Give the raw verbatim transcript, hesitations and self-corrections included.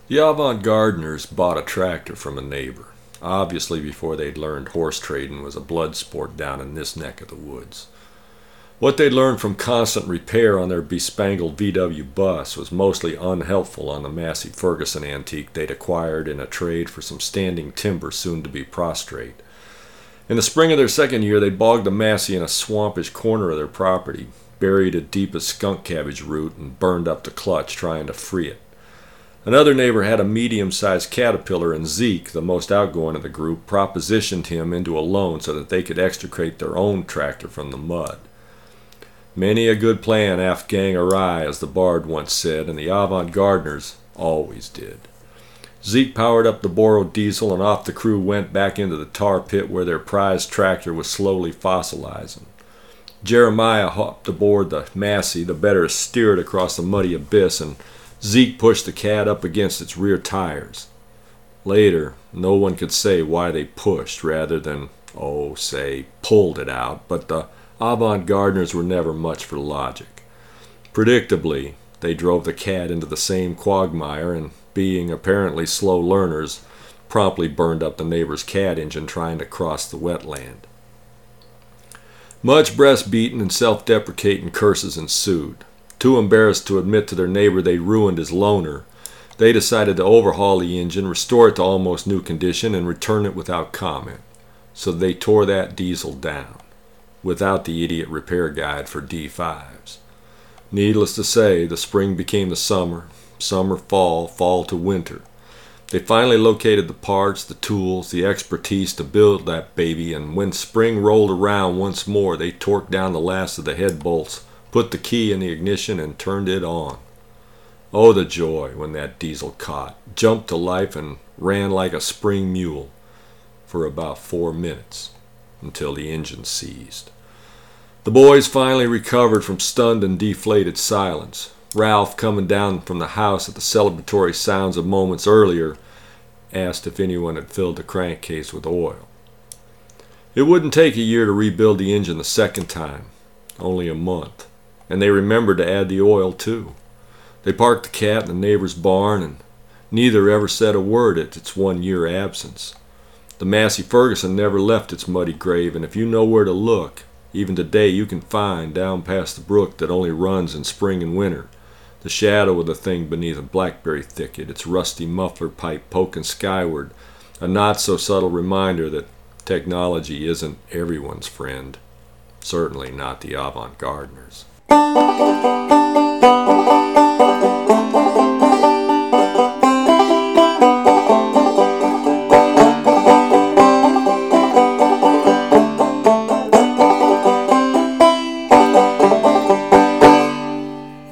The avant-gardeners bought a tractor from a neighbor, obviously before they'd learned horse trading was a blood sport down in this neck of the woods. What they'd learned from constant repair on their bespangled V W bus was mostly unhelpful on the Massey Ferguson antique they'd acquired in a trade for some standing timber soon to be prostrate. In the spring of their second year, they bogged the Massey in a swampish corner of their property, buried it deep as skunk cabbage root, and burned up the clutch trying to free it. Another neighbor had a medium-sized Caterpillar, and Zeke, the most outgoing of the group, propositioned him into a loan so that they could extricate their own tractor from the mud. Many a good plan aft gang awry, as the bard once said, and the avant-gardeners always did. Zeke powered up the borrowed diesel, and off the crew went back into the tar pit where their prized tractor was slowly fossilizing. Jeremiah hopped aboard the Massey, the better to steer it across the muddy abyss, and Zeke pushed the cat up against its rear tires. Later, no one could say why they pushed rather than, oh, say, pulled it out, but the avant-gardeners were never much for logic. Predictably, they drove the cat into the same quagmire, and being apparently slow learners, promptly burned up the neighbor's cat engine trying to cross the wetland. Much breast-beating and self-deprecating curses ensued. Too embarrassed to admit to their neighbor they'd ruined his loaner, they decided to overhaul the engine, restore it to almost new condition, and return it without comment. So they tore that diesel down, without the idiot repair guide for D fives. Needless to say, the spring became the summer, summer fall, fall to winter. They finally located the parts, the tools, the expertise to build that baby, and when spring rolled around once more, they torqued down the last of the head bolts, put the key in the ignition, and turned it on. Oh, the joy when that diesel caught, jumped to life, and ran like a spring mule for about four minutes, until the engine seized. The boys finally recovered from stunned and deflated silence. Ralph, coming down from the house at the celebratory sounds of moments earlier, asked if anyone had filled the crankcase with oil. It wouldn't take a year to rebuild the engine the second time, only a month, and they remembered to add the oil too. They parked the cat in the neighbor's barn, and neither ever said a word at its one-year absence. The Massey Ferguson never left its muddy grave, and if you know where to look, even today you can find, down past the brook that only runs in spring and winter, the shadow of the thing beneath a blackberry thicket, its rusty muffler pipe poking skyward, a not-so-subtle reminder that technology isn't everyone's friend, certainly not the avant-gardeners.